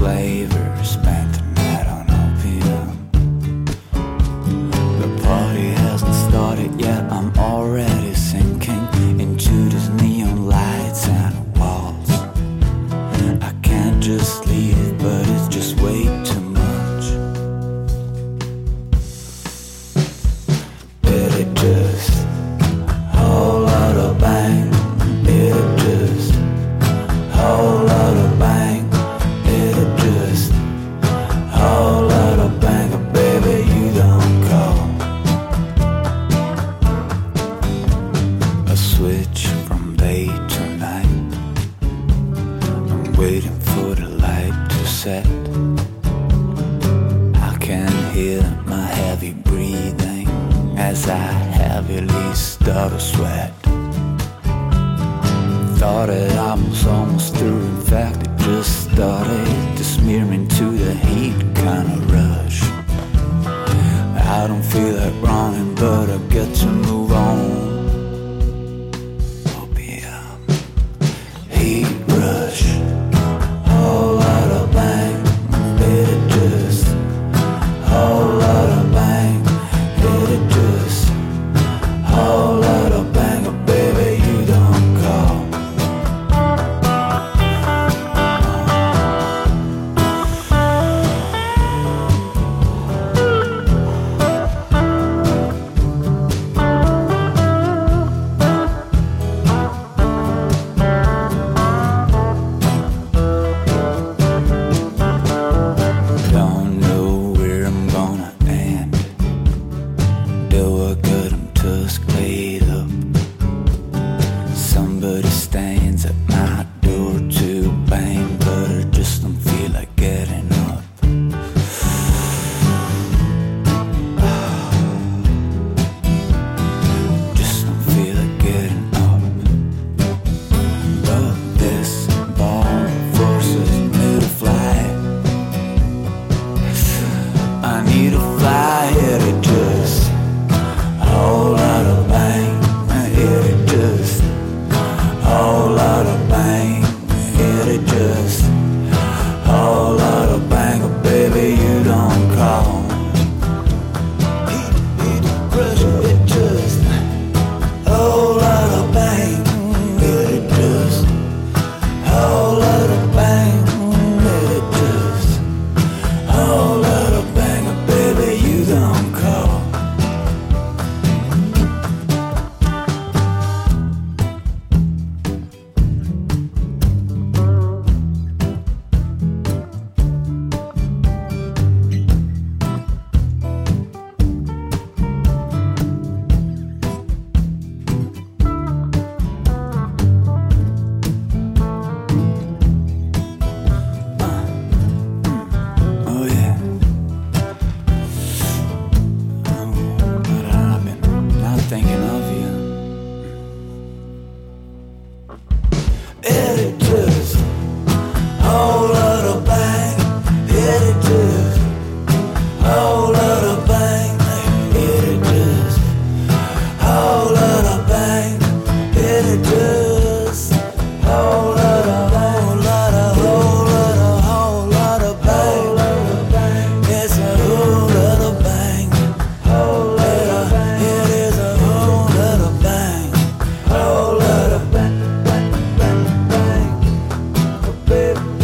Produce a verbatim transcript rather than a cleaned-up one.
flavor, spent the night on opium. The party hasn't started yet, I'm already sinking into these neon lights and walls. I can't just leave, but it's just way too much. Did it just whole lot of bang? Did it just whole lot of bang? Did it just whole lot of bang? Oh, baby, you don't call. A switch from day to night. I'm waiting for the light to set. I can hear my heavy breathing as I heavily start to sweat. Thought that I was almost through, in fact it just started to smear me into the heat kind of rush. I don't feel like running, but I get to move on. Opium, heat rush, whole lot of bang. Did it just whole lot of bang? Did it just whole lot of bang? Oh, baby, you don't call. Don't know where I'm gonna end. Do I got 'em tusk laid up? Somebody stands at my door to bang, but I just don't feel like getting up. Just don't feel like getting up. But this ball forces me to fly. I need to fly, hit it just whole lot of bang. Hit it just whole lot of bang. Hit it just whole lot of bang. Oh, baby, you don't call. Hit it, crush it just whole lot of bang. Hit it just whole lot of bang. Hit it just whole lot of bang. Oh, baby, you don't call. Oh yeah. Oh, but I've been not thinking of you. Hit it just whole lot of bang. Hit it just whole lot of bang. Hit it just whole lot of bang. Hit it just whole lot of whole lot of whole lot of whole lot of bang. It's a whole lot of bang. Whole lot of bang. It is a whole lot of bang. Whole lot of bang, bang, bang, bang. Oh, baby.